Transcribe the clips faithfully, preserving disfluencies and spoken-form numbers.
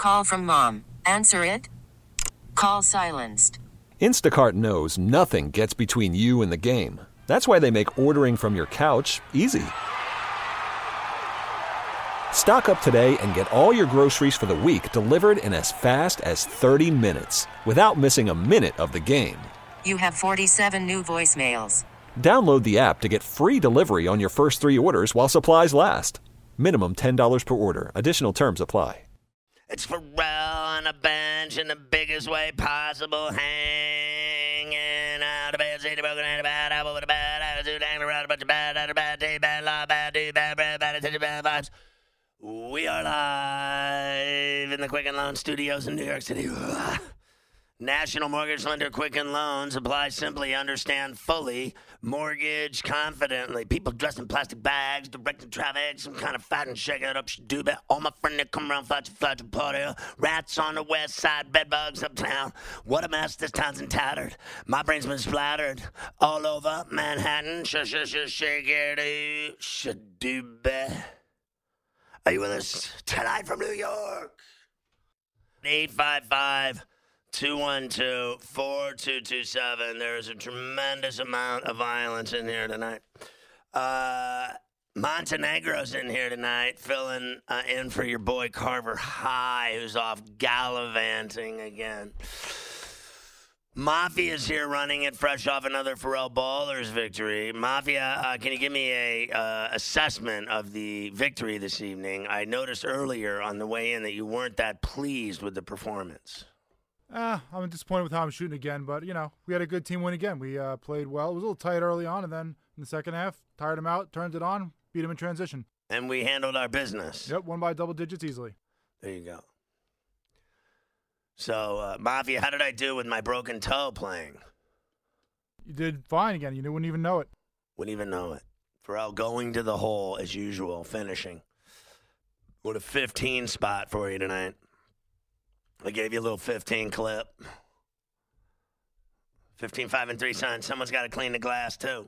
Call from mom. Answer it. Call silenced. Instacart knows nothing gets between you and the game. That's why they make ordering from your couch easy. Stock up today and get all your groceries for the week delivered in as fast as thirty minutes without missing a minute of the game. You have forty-seven new voicemails. Download the app to get free delivery on your first three orders while supplies last. Minimum ten dollars per order. Additional terms apply. It's Pharrell on a bench in the biggest way possible, hanging out of bed, saying broken and a bad apple with a bad attitude, hanging around a bunch of bad, bad, bad, day, bad, law, bad, do, bad, bad, bad, attention, bad vibes. We are live in the Quicken Loans Studios in New York City. National Mortgage Lender Quicken Loans. Apply simply, understand fully, mortgage confidently. People dressed in plastic bags, directing traffic, some kind of fat and shake it up, do it. All my friends that come around, flash, flash, party. Rats on the west side, bedbugs uptown. What a mess, this town's in tattered. My brain's been splattered all over Manhattan. Sh sh sh shake it, should do better. Are you with us tonight from New York? eight five five, two one two, four two two seven. There is a tremendous amount of violence in here tonight. Uh, Montenegro's in here tonight, filling uh, in for your boy Carver High, who's off gallivanting again. Mafia's here running it fresh off another Pharrell Ballers victory. Mafia, uh, can you give me a uh, assessment of the victory this evening? I noticed earlier on the way in that you weren't that pleased with the performance. Uh, I'm disappointed with how I'm shooting again, but, you know, we had a good team win again. We uh, played well. It was a little tight early on, and then in the second half, tired him out, turned it on, beat him in transition. And we handled our business. Yep, won by double digits easily. There you go. So, uh, Mafia, how did I do with my broken toe playing? You did fine again. You wouldn't even know it. Wouldn't even know it. Pharrell going to the hole as usual, finishing. What a fifteen spot for you tonight. I gave you a little fifteen clip. fifteen, five, and three, son. Someone's got to clean the glass, too.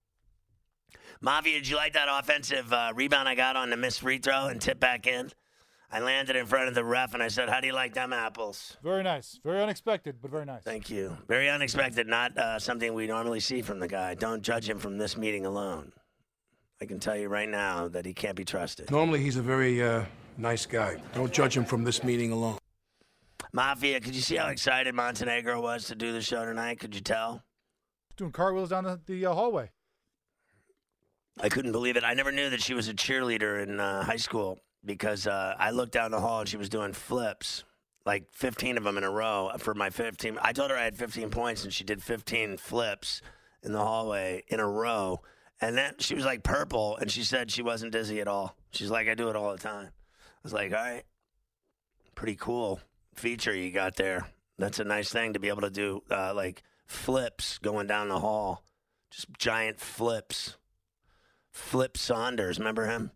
Mafia, did you like that offensive uh, rebound I got on the missed free throw and tip back in? I landed in front of the ref, and I said, how do you like them apples? Very nice. Very unexpected, but very nice. Thank you. Very unexpected, not uh, something we normally see from the guy. Don't judge him from this meeting alone. I can tell you right now that he can't be trusted. Normally, he's a very uh, nice guy. Don't judge him from this meeting alone. Mafia, could you see how excited Montenegro was to do the show tonight? Could you tell? Doing cartwheels down the, the uh, hallway. I couldn't believe it. I never knew that she was a cheerleader in uh, high school. Because uh, I looked down the hall and she was doing flips, like fifteen of them in a row for my fifteen. I told her I had fifteen points and she did fifteen flips in the hallway in a row. And then she was like purple and she said she wasn't dizzy at all. She's like, I do it all the time. I was like, all right, pretty cool feature you got there. That's a nice thing to be able to do, uh, like flips going down the hall. Just giant flips. Flip Saunders, remember him?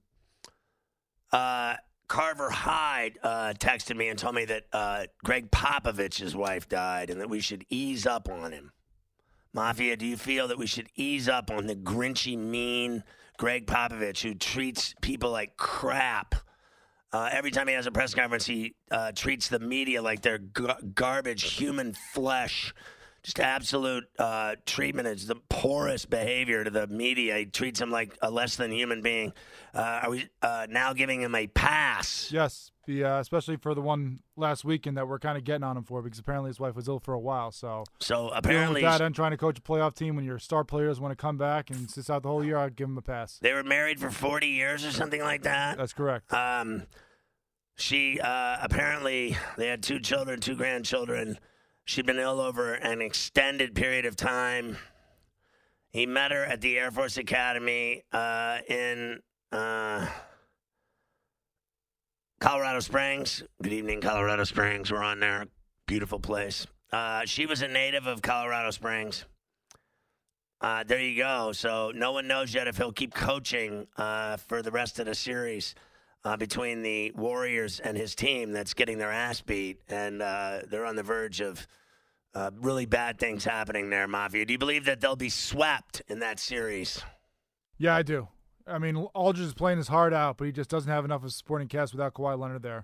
Uh, Carver Hyde uh, texted me and told me that uh, Greg Popovich's wife died and that we should ease up on him. Mafia, do you feel that we should ease up on the grinchy, mean Greg Popovich who treats people like crap? Uh, every time he has a press conference, he uh, treats the media like they're gar- garbage, human flesh. Just absolute uh, treatment. It's the poorest behavior to the media. He treats him like a less than human being. Uh, are we uh, now giving him a pass? Yes, the, uh, especially for the one last weekend that we're kind of getting on him for because apparently his wife was ill for a while. So, so apparently, dealing with that and trying to coach a playoff team when your star players want to come back and sits out the whole year, I'd give him a pass. They were married for forty years or something like that. That's correct. Um, she uh, apparently they had two children, two grandchildren. She'd been ill over an extended period of time. He met her at the Air Force Academy uh, in uh, Colorado Springs. Good evening, Colorado Springs. We're on there. Beautiful place. Uh, she was a native of Colorado Springs. Uh, there you go. So no one knows yet if he'll keep coaching uh, for the rest of the series. Uh, between the Warriors and his team that's getting their ass beat, and uh, they're on the verge of uh, really bad things happening there, Mafia. Do you believe that they'll be swept in that series? Yeah, I do. I mean, Aldridge is playing his heart out, but he just doesn't have enough of a supporting cast without Kawhi Leonard there.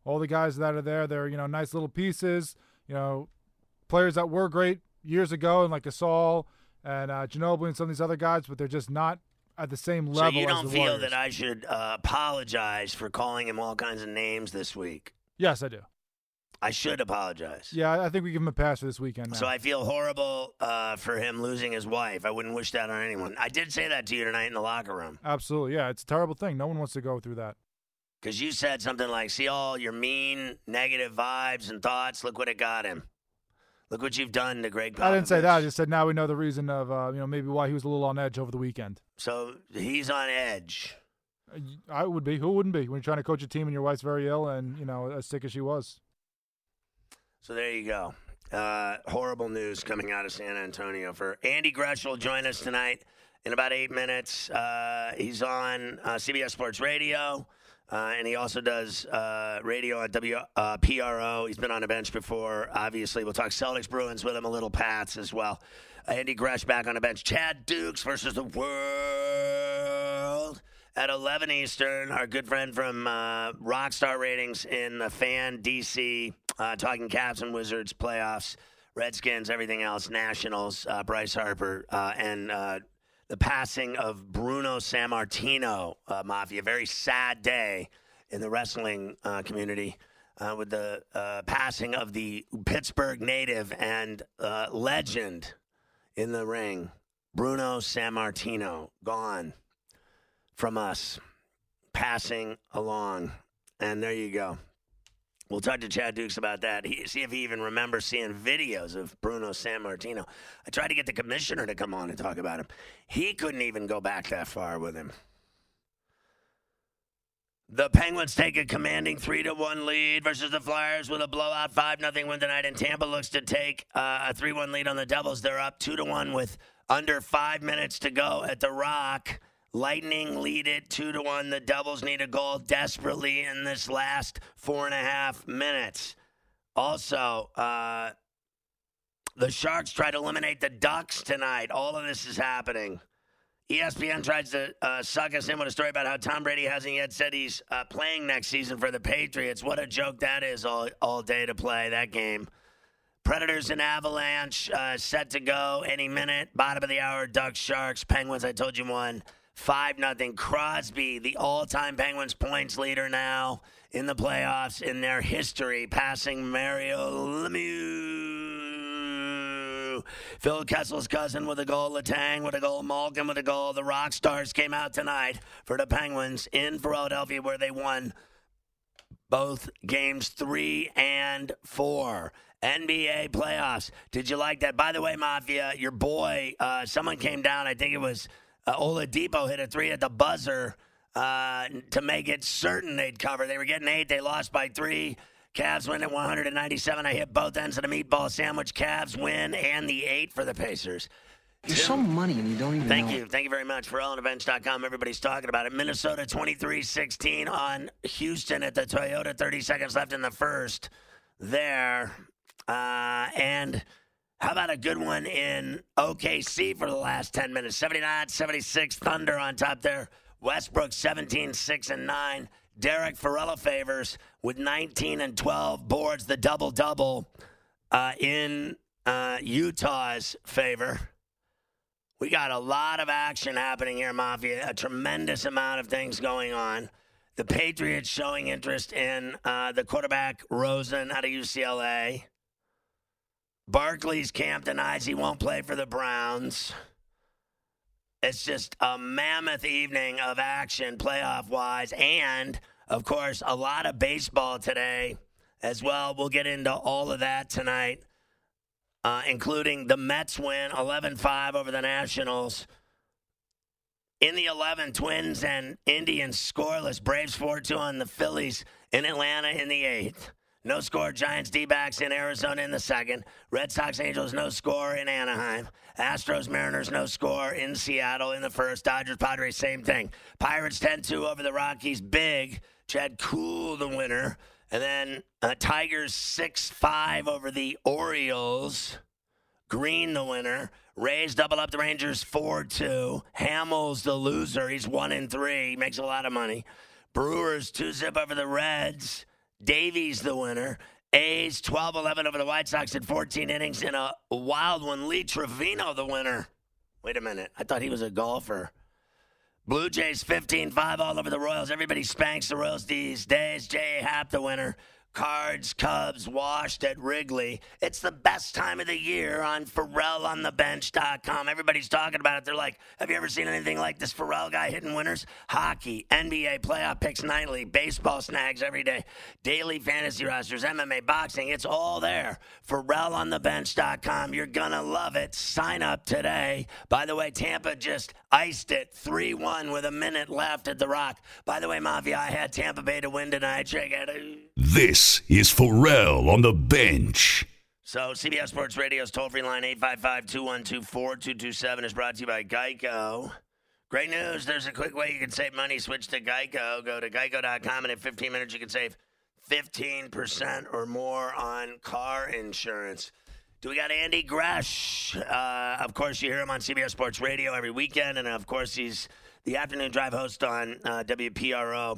all the guys that are there, they're, you know, nice little pieces, you know, players that were great years ago, and like Gasol and uh, Ginobili and some of these other guys, but they're just not at the same level. So you don't as the feel Warriors. that I should uh, apologize for calling him all kinds of names this week? Yes, I do. I should apologize. Yeah, I think we give him a pass for this weekend now. So I feel horrible uh, for him losing his wife. I wouldn't wish that on anyone. I did say that to you tonight in the locker room. Absolutely, yeah. It's a terrible thing. No one wants to go through that. Because you said something like, see all your mean, negative vibes and thoughts? Look what it got him. Look what you've done to Greg Popovich. I didn't say that. I just said now we know the reason of, uh, you know, maybe why he was a little on edge over the weekend. So he's on edge. I would be. Who wouldn't be when you're trying to coach a team and your wife's very ill and, you know, as sick as she was? So there you go. Uh, horrible news coming out of San Antonio. For Andy Gresh will join us tonight in about eight minutes. Uh, he's on uh, C B S Sports Radio, uh, and he also does uh, radio on W P R O. He's been on a bench before. Obviously, we'll talk Celtics Bruins with him, a little Pats as well. Andy Gresh back on the bench. Chad Dukes versus the world. At eleven Eastern, our good friend from uh, Rockstar Ratings in the Fan D C, uh, talking Cavs and Wizards playoffs, Redskins, everything else, Nationals, uh, Bryce Harper, uh, and uh, the passing of Bruno Sammartino, uh, Mafia. Very sad day in the wrestling uh, community uh, with the uh, passing of the Pittsburgh native and uh, legend in the ring, Bruno Sammartino, gone from us, passing along. And there you go. We'll talk to Chad Dukes about that. He, see if he even remembers seeing videos of Bruno Sammartino. I tried to get the commissioner to come on and talk about him. He couldn't even go back that far with him. The Penguins take a commanding three to one lead versus the Flyers with a blowout five nothing win tonight. And Tampa looks to take uh, a three one lead on the Devils. They're up two to one with under five minutes to go at the Rock. Lightning lead it two to one. The Devils need a goal desperately in this last four and a half minutes. Also, uh, the Sharks try to eliminate the Ducks tonight. All of this is happening. E S P N tries to uh, suck us in with a story about how Tom Brady hasn't yet said he's uh, playing next season for the Patriots. What a joke that is all, all day to play that game. Predators and Avalanche uh, set to go any minute. Bottom of the hour, Ducks, Sharks, Penguins, I told you won. five nothing. Crosby, the all-time Penguins points leader now in the playoffs in their history, passing Mario Lemieux. Phil Kessel's cousin with a goal. Letang with a goal. Malkin with a goal. The Rock Stars came out tonight for the Penguins in Philadelphia, where they won both games three and four. N B A playoffs. Did you like that? By the way, Mafia, your boy, uh, someone came down, I think it was Uh, Oladipo hit a three at the buzzer uh, to make it certain they'd cover. They were getting eight. They lost by three. Cavs win at one ninety-seven. I hit both ends of the meatball sandwich. Cavs win and the eight for the Pacers. There's so money and you don't even Thank know. you. Thank you very much. For all on the bench dot com, everybody's talking about it. Minnesota twenty-three sixteen on Houston at the Toyota. thirty seconds left in the first there. Uh, and how about a good one in O K C for the last ten minutes? seventy-nine seventy-six Thunder on top there. Westbrook seventeen six and nine. Derek Ferrella favors with nineteen and twelve boards, the double-double uh, in uh, Utah's favor. We got a lot of action happening here, Mafia. A tremendous amount of things going on. The Patriots showing interest in uh, the quarterback Rosen out of U C L A. Barkley's camp denies he won't play for the Browns. It's just a mammoth evening of action playoff-wise. And, of course, a lot of baseball today as well. We'll get into all of that tonight, uh, including the Mets win eleven five over the Nationals. In the eleven, Twins and Indians scoreless. Braves four two on the Phillies in Atlanta in the eighth. No score, Giants, D-backs in Arizona in the second. Red Sox, Angels, no score in Anaheim. Astros, Mariners, no score in Seattle in the first. Dodgers, Padres, same thing. Pirates ten two over the Rockies, big. Chad Kuhl, the winner. And then uh, Tigers six five over the Orioles. Green, the winner. Rays double up the Rangers four two. Hamels, the loser. He's one and three. Makes a lot of money. Brewers two zip over the Reds. Davies the winner. A's twelve eleven over the White Sox in fourteen innings in a wild one. Lee Trevino the winner. Wait a minute. I thought he was a golfer. Blue Jays fifteen five all over the Royals. Everybody spanks the Royals these days. J A. Happ the winner. Cards, Cubs, washed at Wrigley. It's the best time of the year on Pharrell on the bench dot com. Everybody's talking about it. They're like, have you ever seen anything like this Pharrell guy hitting winners? Hockey, N B A playoff picks nightly, baseball snags every day, daily fantasy rosters, M M A, boxing. It's all there. Pharrell on the bench dot com. You're going to love it. Sign up today. By the way, Tampa just iced it three one with a minute left at the Rock. By the way, Mafia, I had Tampa Bay to win tonight. Check it out. This is Pharrell on the bench. So C B S Sports Radio's toll-free line eight five five, two one two, four two two seven is brought to you by Geico. Great news. There's a quick way you can save money. Switch to Geico. Go to geico dot com, and in fifteen minutes you can save fifteen percent or more on car insurance. Do we got Andy Gresh? Uh, of course, you hear him on C B S Sports Radio every weekend, and of course, he's the afternoon drive host on uh, W P R O.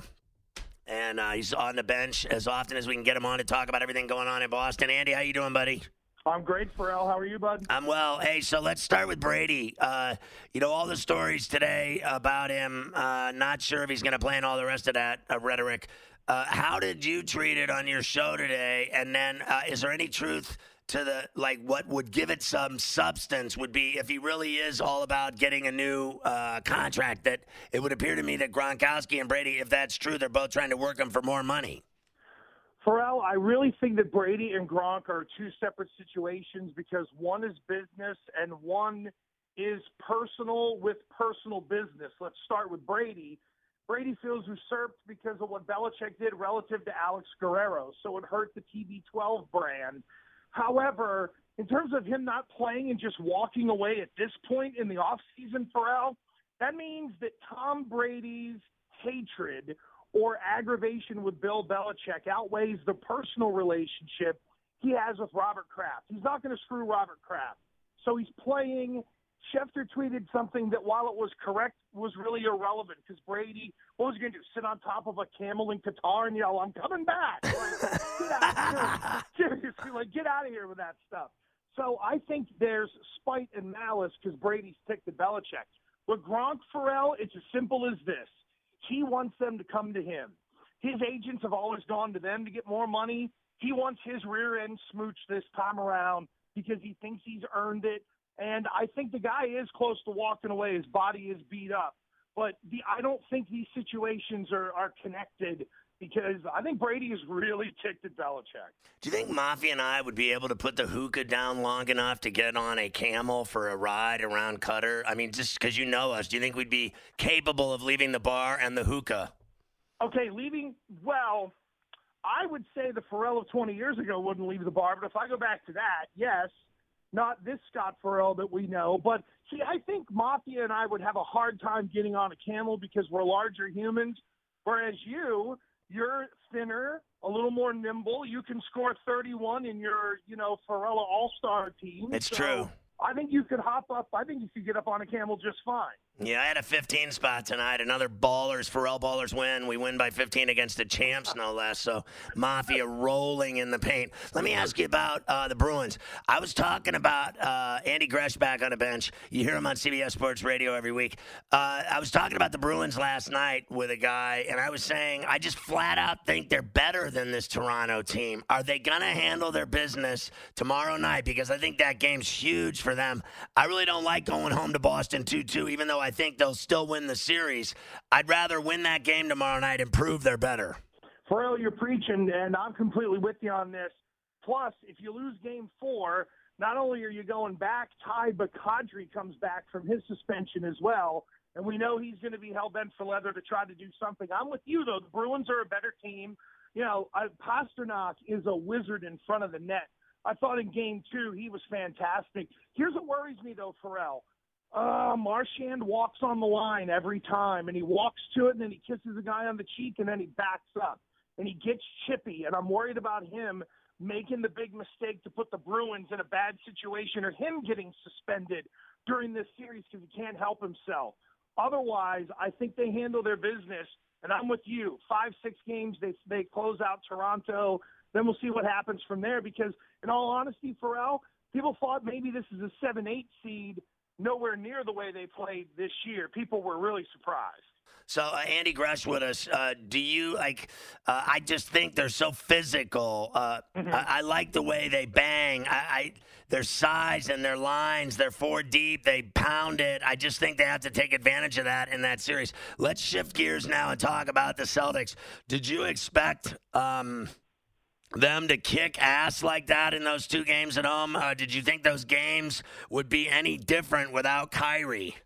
And uh, he's on the bench as often as we can get him on to talk about everything going on in Boston. Andy, how you doing, buddy? I'm great, Pharrell. How are you, bud? I'm well. Hey, so let's start with Brady. Uh, you know, all the stories today about him, uh, not sure if he's going to play and all the rest of that uh, rhetoric. Uh, how did you treat it on your show today? And then uh, is there any truth to the, like, what would give it some substance would be if he really is all about getting a new uh, contract, that it would appear to me that Gronkowski and Brady, if that's true, they're both trying to work him for more money. Pharrell, I really think that Brady and Gronk are two separate situations because one is business and one is personal with personal business. Let's start with Brady. Brady feels usurped because of what Belichick did relative to Alex Guerrero, so it hurt the T B twelve brand. However, in terms of him not playing and just walking away at this point in the offseason, Pharrell, that means that Tom Brady's hatred or aggravation with Bill Belichick outweighs the personal relationship he has with Robert Kraft. He's not going to screw Robert Kraft. So he's playing. Schefter tweeted something that, while it was correct, was really irrelevant because Brady, what was he going to do, sit on top of a camel in Qatar and yell, I'm coming back? Like, get out of here. Seriously, like, get out of here with that stuff. So I think there's spite and malice because Brady's ticked at Belichick. With Gronk, Pharrell, it's as simple as this. He wants them to come to him. His agents have always gone to them to get more money. He wants his rear end smooched this time around because he thinks he's earned it. And I think the guy is close to walking away. His body is beat up. But the, I don't think these situations are, are connected because I think Brady is really ticked at Belichick. Do you think Mafia and I would be able to put the hookah down long enough to get on a camel for a ride around Qatar? I mean, just because you know us, do you think we'd be capable of leaving the bar and the hookah? Okay, leaving, well, I would say the Pharrell of twenty years ago wouldn't leave the bar. But if I go back to that, yes. Not this Scott Pharrell that we know. But, see, I think Mafia and I would have a hard time getting on a camel because we're larger humans, whereas you, you're thinner, a little more nimble. You can score thirty-one in your, you know, Pharrell All-Star team. It's so true. I think you could hop up. I think you could get up on a camel just fine. Yeah, I had a fifteen spot tonight. Another Ballers, Pharrell Ballers win. We win by fifteen against the champs, no less. So Mafia rolling in the paint. Let me ask you about uh, the Bruins. I was talking about uh, Andy Gresh back on the bench. You hear him on C B S Sports Radio every week. Uh, I was talking about the Bruins last night with a guy, and I was saying I just flat out think they're better than this Toronto team. Are they going to handle their business tomorrow night? Because I think that game's huge for them. I really don't like going home to Boston two two, even though I think they'll still win the series. I'd rather win that game tomorrow night and prove they're better. Pharrell, you're preaching, and I'm completely with you on this. Plus, if you lose game four, not only are you going back tied, but Kadri comes back from his suspension as well. And we know he's going to be hell-bent for leather to try to do something. I'm with you, though. The Bruins are a better team. You know, I, Pasternak is a wizard in front of the net. I thought in game two he was fantastic. Here's what worries me, though, Pharrell. Uh, Marchand walks on the line every time, and he walks to it, and then he kisses a guy on the cheek, and then he backs up. And he gets chippy, and I'm worried about him making the big mistake to put the Bruins in a bad situation or him getting suspended during this series because he can't help himself. Otherwise, I think they handle their business. And I'm with you. Five, six games, they they close out Toronto. Then we'll see what happens from there because, in all honesty, Pharrell, people thought maybe this is a seven eight seed, nowhere near the way they played this year. People were really surprised. So, uh, Andy Gresh with us. Uh, do you like? Uh, I just think they're so physical. Uh, Mm-hmm. I, I like the way they bang. I, I their size and their lines. They're four deep. They pound it. I just think they have to take advantage of that in that series. Let's shift gears now and talk about the Celtics. Did you expect um, them to kick ass like that in those two games at home? Uh, did you think those games would be any different without Kyrie?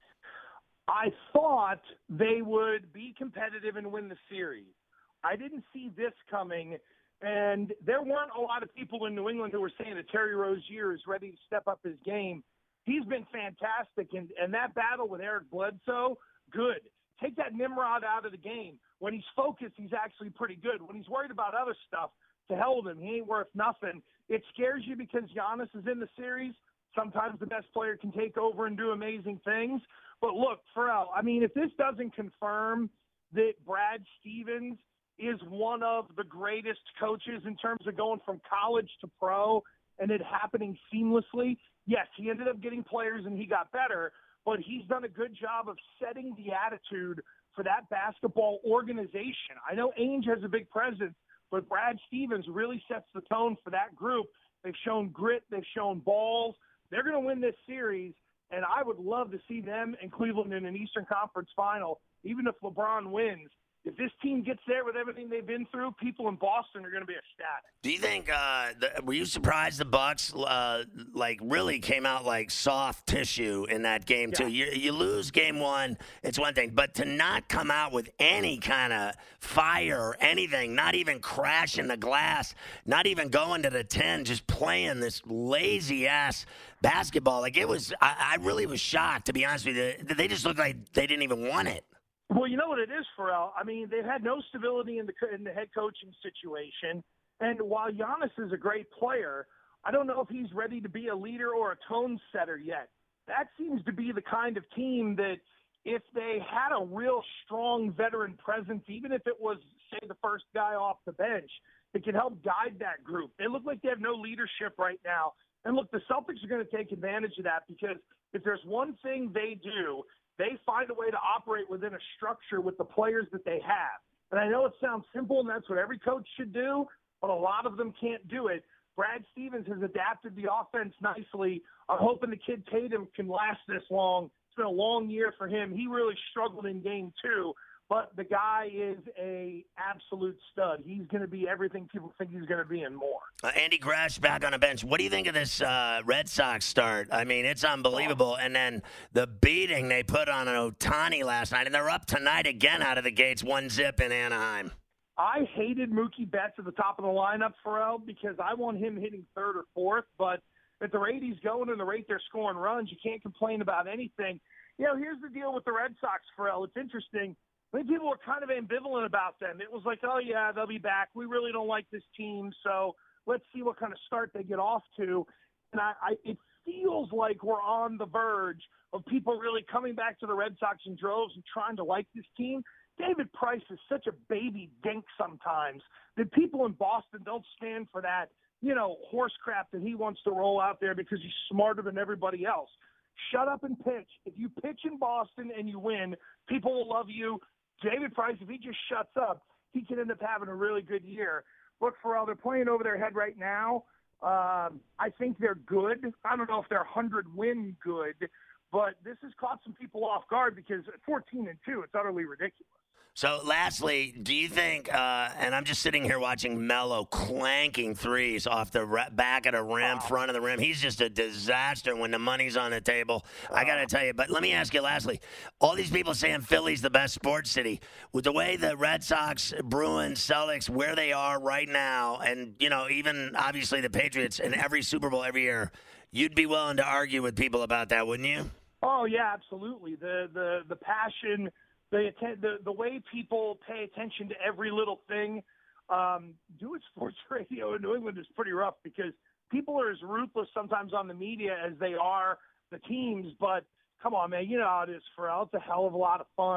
I thought they would be competitive and win the series. I didn't see this coming, and there weren't a lot of people in New England who were saying that Terry Rozier is ready to step up his game. He's been fantastic, and, and that battle with Eric Bledsoe, good. Take that Nimrod out of the game. When he's focused, he's actually pretty good. When he's worried about other stuff, to hell with him. He ain't worth nothing. It scares you because Giannis is in the series. Sometimes the best player can take over and do amazing things. But look, Pharrell, I mean, if this doesn't confirm that Brad Stevens is one of the greatest coaches in terms of going from college to pro and it happening seamlessly, yes, he ended up getting players and he got better, but he's done a good job of setting the attitude for that basketball organization. I know Ainge has a big presence, but Brad Stevens really sets the tone for that group. They've shown grit. They've shown balls. They're going to win this series, and I would love to see them and Cleveland in an Eastern Conference final, even if LeBron wins. If this team gets there with everything they've been through, people in Boston are going to be ecstatic. Do you think? Uh, the, were you surprised the Bucks uh, like really came out like soft tissue in that game too? Yeah. You, you lose game one, it's one thing, but to not come out with any kind of fire or anything, not even crashing the glass, not even going to the ten, just playing this lazy ass basketball. Like it was, I, I really was shocked, to be honest with you. They just looked like they didn't even want it. Well, you know what it is, Pharrell? I mean, they've had no stability in the in the head coaching situation. And while Giannis is a great player, I don't know if he's ready to be a leader or a tone setter yet. That seems to be the kind of team that if they had a real strong veteran presence, even if it was, say, the first guy off the bench, it could help guide that group. They look like they have no leadership right now. And look, the Celtics are going to take advantage of that because if there's one thing they do, they find a way to operate within a structure with the players that they have. And I know it sounds simple, and that's what every coach should do, but a lot of them can't do it. Brad Stevens has adapted the offense nicely. I'm hoping the kid Tatum can last this long. It's been a long year for him. He really struggled in game two, but the guy is a absolute stud. He's going to be everything people think he's going to be and more. Uh, Andy Gresh back on the bench. What do you think of this uh, Red Sox start? I mean, it's unbelievable. And then the beating they put on an Ohtani last night, and they're up tonight again out of the gates, one zip in Anaheim. I hated Mookie Betts at the top of the lineup, Pharrell, because I want him hitting third or fourth. But at the rate he's going and the rate they're scoring runs, you can't complain about anything. You know, here's the deal with the Red Sox, Pharrell. It's interesting. I think people were kind of ambivalent about them. It was like, oh, yeah, they'll be back. We really don't like this team, so let's see what kind of start they get off to. And I, I it feels like we're on the verge of people really coming back to the Red Sox in droves and trying to like this team. David Price is such a baby dink sometimes that people in Boston don't stand for that, you know, horse crap that he wants to roll out there because he's smarter than everybody else. Shut up and pitch. If you pitch in Boston and you win, people will love you. David Price, if he just shuts up, he can end up having a really good year. Look, Pharrell, they're playing over their head right now. Um, I think they're good. I don't know if they're one hundred win good, but this has caught some people off guard because at fourteen and two, it's utterly ridiculous. So, lastly, do you think, uh, and I'm just sitting here watching Melo clanking threes off the re- back of the rim, oh. front of the rim. He's just a disaster when the money's on the table. Oh. I got to tell you, but let me ask you lastly, all these people saying Philly's the best sports city. With the way the Red Sox, Bruins, Celtics, where they are right now, and, you know, even obviously the Patriots in every Super Bowl every year, you'd be willing to argue with people about that, wouldn't you? Oh, yeah, absolutely. The, the, the passion... The, the the way people pay attention to every little thing, um, doing sports radio in New England is pretty rough because people are as ruthless sometimes on the media as they are the teams. But come on, man, you know how it is, Pharrell. It's a hell of a lot of fun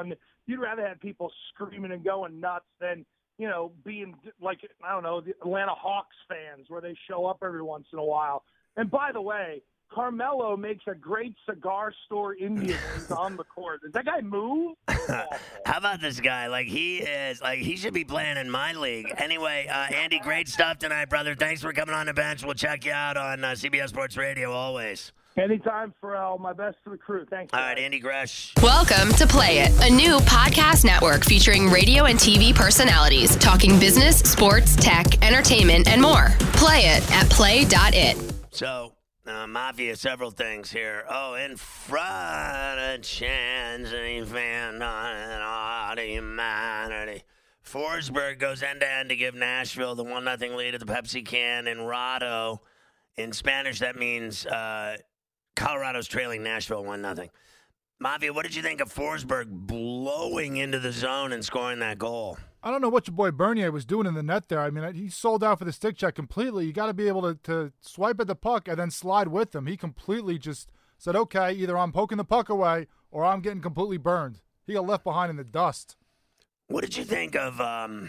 you'd rather have people screaming and going nuts than, you know, being like, I don't know, the Atlanta Hawks fans where they show up every once in a while. And by the way, Carmelo makes a great cigar store Indian when he's on the court. Does that guy move? How about this guy? Like, he is, like, he should be playing in my league. Anyway, uh, Andy, great stuff tonight, brother. Thanks for coming on the bench. We'll check you out on uh, C B S Sports Radio always. Anytime, Pharrell. My best to the crew. Thanks. All right, Andy Gresh. Welcome to Play It, a new podcast network featuring radio and T V personalities talking business, sports, tech, entertainment, and more. Play it at play dot it. So, uh, Mafia, several things here. Oh, in front of chance, and fan on humanity. Forsberg goes end-to-end to give Nashville the one nothing lead at the Pepsi can. In Rado, in Spanish, that means uh, Colorado's trailing Nashville one nothing. Mafia, what did you think of Forsberg blowing into the zone and scoring that goal? I don't know what your boy Bernier was doing in the net there. I mean, he sold out for the stick check completely. You got to be able to, to swipe at the puck and then slide with him. He completely just said, okay, either I'm poking the puck away or I'm getting completely burned. He got left behind in the dust. What did you think of um,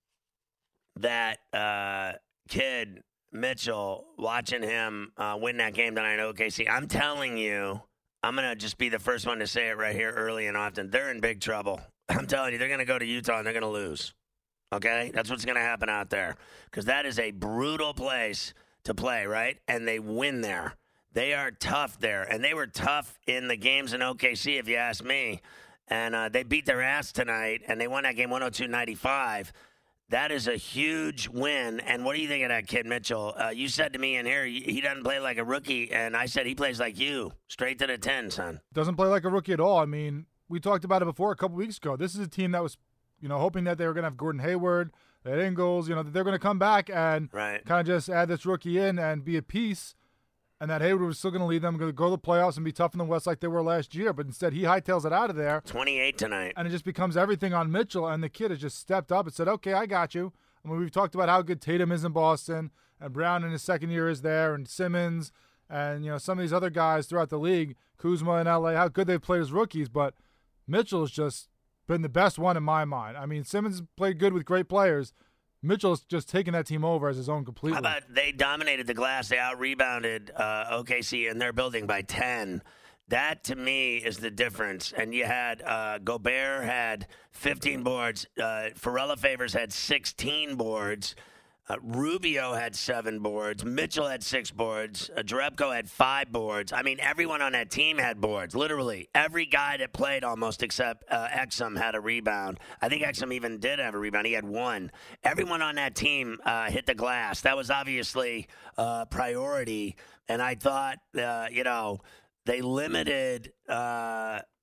that uh, kid, Mitchell, watching him uh, win that game tonight at O K C? I'm telling you, I'm going to just be the first one to say it right here early and often. They're in big trouble. I'm telling you, they're going to go to Utah and they're going to lose. Okay? That's what's going to happen out there. Because that is a brutal place to play, right? And they win there. They are tough there. And they were tough in the games in O K C, if you ask me. And uh, they beat their ass tonight, and they won that game one oh two ninety-five. That is a huge win. And what do you think of that kid, Mitchell? Uh, you said to me in here, he doesn't play like a rookie, and I said he plays like you, straight to the ten, son. Doesn't play like a rookie at all. I mean, we talked about it before a couple weeks ago. This is a team that was, you know, hoping that they were going to have Gordon Hayward, that Ingles, you know, that they're going to come back and right. kind of just add this rookie in and be at peace. And that Hayward was still going to lead them, going to go to the playoffs and be tough in the West like they were last year. But instead, he hightails it out of there. twenty-eight tonight. And it just becomes everything on Mitchell. And the kid has just stepped up and said, okay, I got you. I mean, we've talked about how good Tatum is in Boston, and Brown in his second year is there, and Simmons, and, you know, some of these other guys throughout the league, Kuzma in L A, how good they've played as rookies. But Mitchell has just been the best one in my mind. I mean, Simmons played good with great players. Mitchell's just taking that team over as his own completely. How about they dominated the glass? They out-rebounded uh, O K C in their building by ten. That, to me, is the difference. And you had uh, Gobert had fifteen boards. Uh, Pharrell Favors had sixteen boards. Uh, Rubio had seven boards. Mitchell had six boards. Uh, Jerebko had five boards. I mean, everyone on that team had boards, literally. Every guy that played almost except uh, Exum had a rebound. I think Exum even did have a rebound. He had one. Everyone on that team uh, hit the glass. That was obviously uh, priority. And I thought, uh, you know, they limited uh, –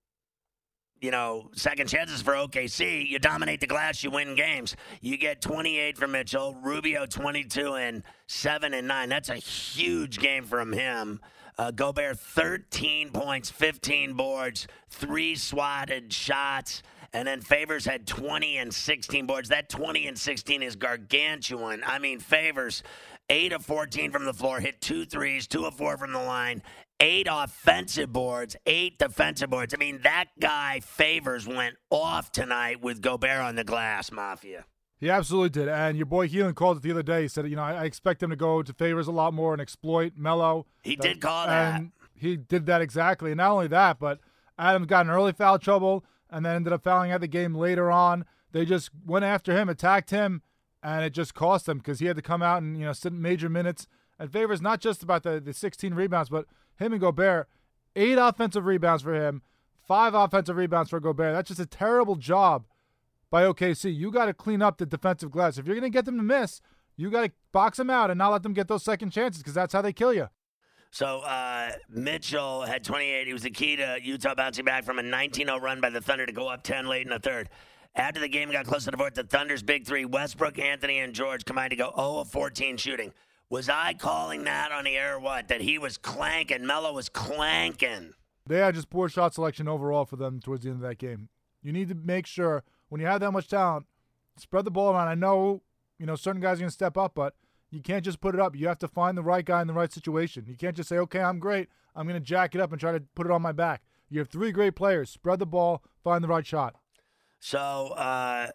you know, second chances for O K C. You dominate the glass, you win games. You get twenty-eight from Mitchell, Rubio twenty-two, and seven and nine. That's a huge game from him. Uh, Gobert, thirteen points, fifteen boards, three swatted shots. And then Favors had twenty and sixteen boards. That twenty and sixteen is gargantuan. I mean, Favors, eight of fourteen from the floor, hit two threes, two of four from the line. Eight offensive boards, eight defensive boards. I mean, that guy, Favors, went off tonight with Gobert on the glass, Mafia. He absolutely did. And your boy Heelan called it the other day. He said, you know, I, I expect him to go to Favors a lot more and exploit Melo. He did call that. And he did that exactly. And not only that, but Adams got in early foul trouble and then ended up fouling out the game later on. They just went after him, attacked him, and it just cost him because he had to come out and, you know, sit in major minutes. And Favors, not just about the, the sixteen rebounds, but him and Gobert, eight offensive rebounds for him, five offensive rebounds for Gobert. That's just a terrible job by O K C. You got to clean up the defensive glass. If you're going to get them to miss, you got to box them out and not let them get those second chances because that's how they kill you. So uh, Mitchell had twenty-eight. He was the key to Utah bouncing back from a nineteen oh run by the Thunder to go up ten late in the third. After the game got close to the fourth, the Thunder's big three, Westbrook, Anthony, and George combined to go oh of fourteen shooting. Was I calling that on the air or what? That he was clanking, Melo was clanking. They had just poor shot selection overall for them towards the end of that game. You need to make sure when you have that much talent, spread the ball around. I know, you know, certain guys are going to step up, but you can't just put it up. You have to find the right guy in the right situation. You can't just say, okay, I'm great. I'm going to jack it up and try to put it on my back. You have three great players. Spread the ball, find the right shot. So uh,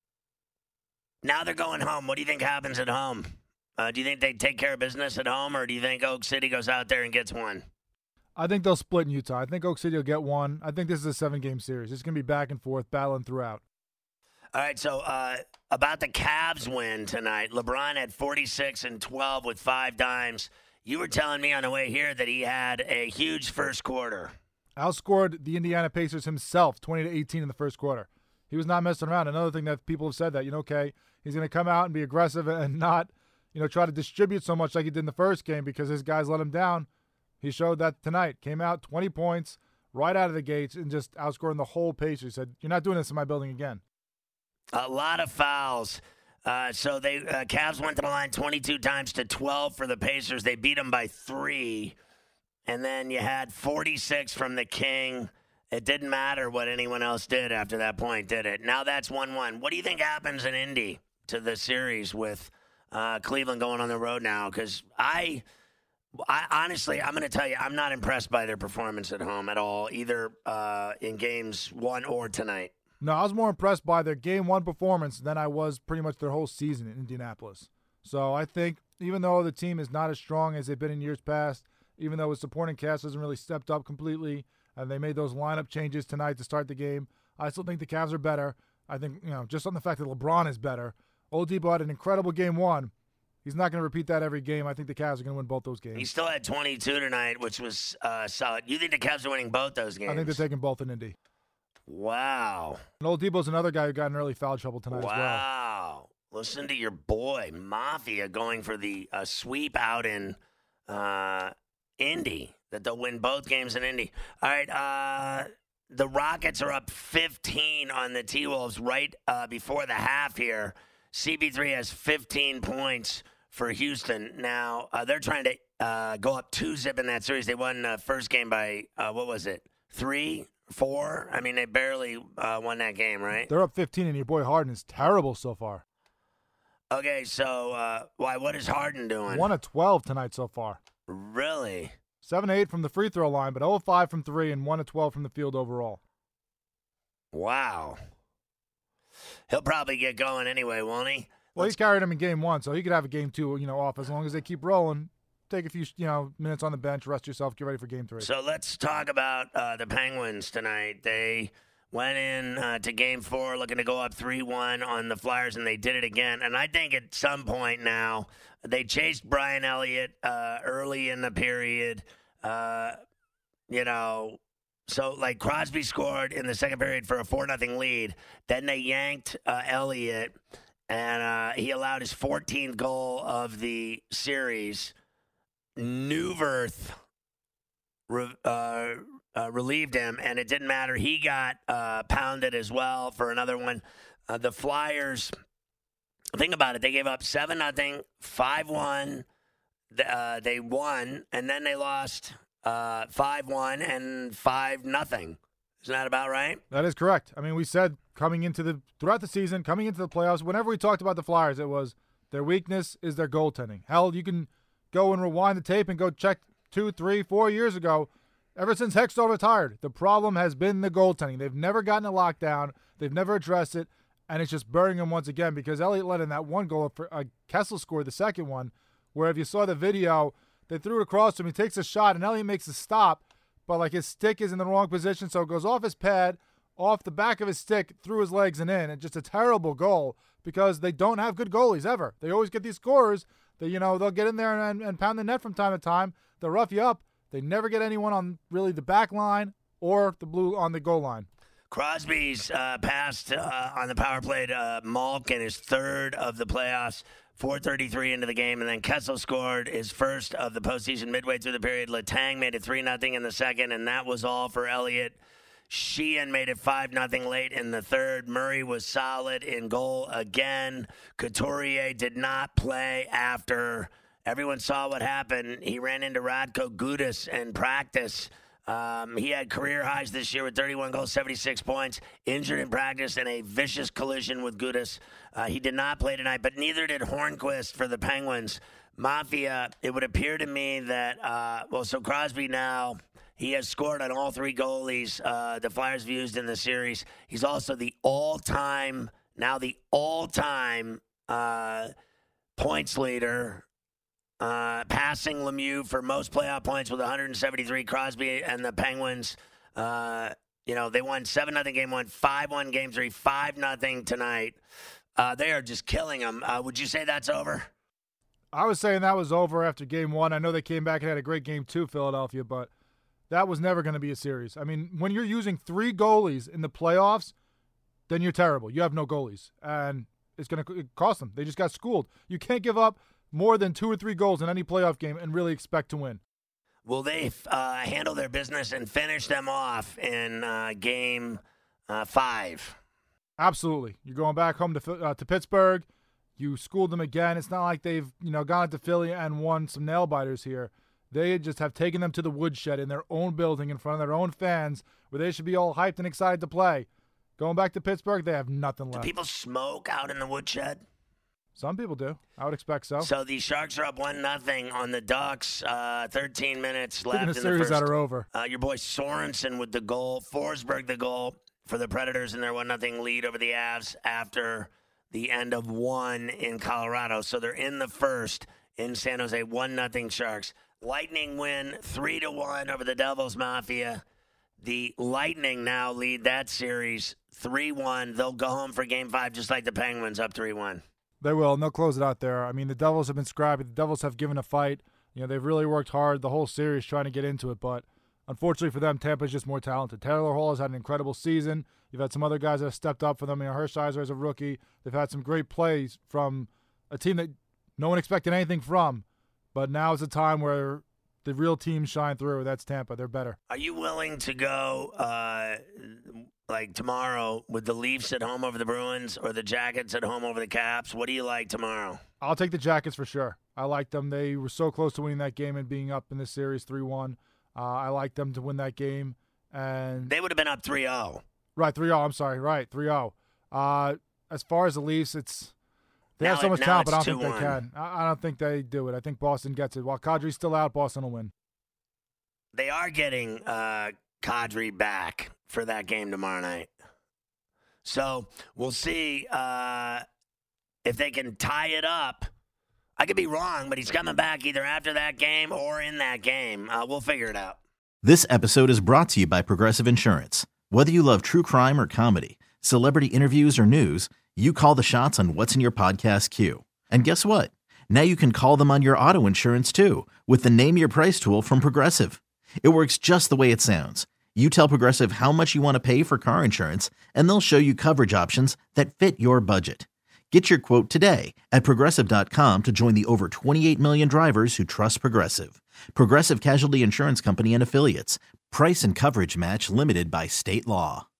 now they're going home. What do you think happens at home? Uh, do you think they take care of business at home, or do you think Oak City goes out there and gets one? I think they'll split in Utah. I think Oak City will get one. I think this is a seven-game series. It's going to be back and forth, battling throughout. All right, so uh, about the Cavs win tonight, LeBron had forty-six and twelve with five dimes. You were telling me on the way here that he had a huge first quarter. Outscored the Indiana Pacers himself, twenty to eighteen in the first quarter. He was not messing around. Another thing that people have said that, you know, okay, he's going to come out and be aggressive and not, you know, try to distribute so much like he did in the first game because his guys let him down. He showed that tonight. Came out twenty points right out of the gates and just outscoring the whole Pacers. He said, you're not doing this in my building again. A lot of fouls. Uh, so they uh, Cavs went to the line twenty-two times to twelve for the Pacers. They beat them by three. And then you had forty-six from the King. It didn't matter what anyone else did after that point, did it? Now that's one one. What do you think happens in Indy to the series with uh, Cleveland going on the road now? Because I, I honestly, I'm going to tell you, I'm not impressed by their performance at home at all, either uh, in games one or tonight. No, I was more impressed by their game one performance than I was pretty much their whole season in Indianapolis. So I think even though the team is not as strong as they've been in years past, even though his supporting cast hasn't really stepped up completely, and they made those lineup changes tonight to start the game, I still think the Cavs are better. I think, you know, just on the fact that LeBron is better. Oladipo had an incredible game one. He's not going to repeat that every game. I think the Cavs are going to win both those games. He still had twenty-two tonight, which was uh, solid. You think the Cavs are winning both those games? I think they're taking both in Indy. Wow. And Oladipo's another guy who got in early foul trouble tonight wow. as well. Wow. Listen to your boy, Mafia, going for the uh, sweep out in uh, Indy, that they'll win both games in Indy. All right, uh, the Rockets are up fifteen on the T-Wolves right uh, before the half here. C B three has fifteen points for Houston. Now, uh, they're trying to uh, go up two zip in that series. They won the first game by, uh, what was it, three? Four? I mean, they barely uh, won that game, right? They're up fifteen, and your boy Harden is terrible so far. Okay, so uh, why? What is Harden doing? one of twelve tonight so far. Really? seven of eight from the free throw line, but zero of five from three and one of twelve from the field overall. Wow. He'll probably get going anyway, won't he? Well, Let's... he carried him in game one, so he could have a game two, you know, off as long as they keep rolling. Take a few, you know, minutes on the bench, rest yourself, get ready for game three. So let's talk about uh, the Penguins tonight. They went in uh, to game four looking to go up three one on the Flyers, and they did it again. And I think at some point now, they chased Brian Elliott uh, early in the period. Uh, you know, so like Crosby scored in the second period for a four nothing lead. Then they yanked uh, Elliott, and uh, he allowed his fourteenth goal of the series. Newverth re- uh, uh, relieved him, and it didn't matter. He got uh, pounded as well for another one. Uh, the Flyers, think about it, they gave up seven nothing, five one. Uh, they won, and then they lost uh, five one and five nothing. Isn't that about right? That is correct. I mean, we said coming into the throughout the season, coming into the playoffs, whenever we talked about the Flyers, it was their weakness is their goaltending. Hell, you can go and rewind the tape and go check two, three, four years ago. Ever since Hextall retired, the problem has been the goaltending. They've never gotten a lockdown. They've never addressed it, and it's just burying them once again because Elliott let in that one goal. For, uh, Kessel scored the second one, where if you saw the video, they threw it across to him. He takes a shot, and Elliott makes a stop, but like his stick is in the wrong position, so it goes off his pad, off the back of his stick, through his legs and in. It's just a terrible goal because they don't have good goalies ever. They always get these scorers. That, you know, they'll get in there and, and pound the net from time to time. They'll rough you up. They never get anyone on really the back line or the blue on the goal line. Crosby's uh, passed uh, on the power play to uh, Malkin, his third of the playoffs, four thirty-three into the game, and then Kessel scored his first of the postseason midway through the period. Letang made it three nothing in the second, and that was all for Elliott. Sheehan made it five nothing late in the third. Murray was solid in goal again. Couturier did not play after everyone saw what happened. He ran into Radko Gudas in practice. Um, he had career highs this year with thirty-one goals, seventy-six points. Injured in practice in a vicious collision with Gudas. Uh, he did not play tonight, but neither did Hornquist for the Penguins. Mafia, it would appear to me that, uh, well, so Crosby now He has scored on all three goalies uh, the Flyers have used in the series. He's also the all-time, now the all-time uh, points leader, uh, passing Lemieux for most playoff points with one hundred seventy-three. Crosby and the Penguins, uh, you know, they won seven nothing game one, five one game three, five nothing tonight. Uh, they are just killing them. Uh, would you say that's over? I was saying that was over after game one. I know they came back and had a great game two, Philadelphia, but that was never going to be a series. I mean, when you're using three goalies in the playoffs, then you're terrible. You have no goalies, and it's going to cost them. They just got schooled. You can't give up more than two or three goals in any playoff game and really expect to win. Will they uh, handle their business and finish them off in uh, game uh, five? Absolutely. You're going back home to uh, to Pittsburgh. You schooled them again. It's not like they've you know gone to Philly and won some nail biters here. They just have taken them to the woodshed in their own building in front of their own fans where they should be all hyped and excited to play. Going back to Pittsburgh, they have nothing left. Do people smoke out in the woodshed? Some people do. I would expect so. So the Sharks are up one nothing on the Ducks. Uh, thirteen minutes left in the first. series that are over. Uh, your boy Sorensen with the goal. Forsberg the goal for the Predators in their one nothing lead over the Avs after the end of one in Colorado. So they're in the first in San Jose, one nothing Sharks. Lightning win three to one over the Devils Mafia. The Lightning now lead that series three one. They'll go home for game five just like the Penguins, up three one. They will, and they'll close it out there. I mean, the Devils have been scrappy. The Devils have given a fight. You know, they've really worked hard the whole series trying to get into it, but unfortunately for them, Tampa's just more talented. Taylor Hall has had an incredible season. You've had some other guys that have stepped up for them. You know, Hershiser as a rookie. They've had some great plays from a team that no one expected anything from. But now is the time where the real teams shine through. That's Tampa. They're better. Are you willing to go, uh, like tomorrow, with the Leafs at home over the Bruins or the Jackets at home over the Caps? What do you like tomorrow? I'll take the Jackets for sure. I like them. They were so close to winning that game and being up in this series three one. Uh, I like them to win that game. And they would have been up three oh. Right, three oh. I'm sorry. Right, three oh. Uh, as far as the Leafs, it's they now have so it, much talent, but I don't think two one. they can. I, I don't think they do it. I think Boston gets it. While Kadri's still out, Boston will win. They are getting uh, Kadri back for that game tomorrow night. So we'll see uh, if they can tie it up. I could be wrong, but he's coming back either after that game or in that game. Uh, we'll figure it out. This episode is brought to you by Progressive Insurance. Whether you love true crime or comedy, celebrity interviews or news, you call the shots on what's in your podcast queue. And guess what? Now you can call them on your auto insurance too with the Name Your Price tool from Progressive. It works just the way it sounds. You tell Progressive how much you want to pay for car insurance, and they'll show you coverage options that fit your budget. Get your quote today at Progressive dot com to join the over twenty-eight million drivers who trust Progressive. Progressive Casualty Insurance Company and Affiliates. Price and coverage match limited by state law.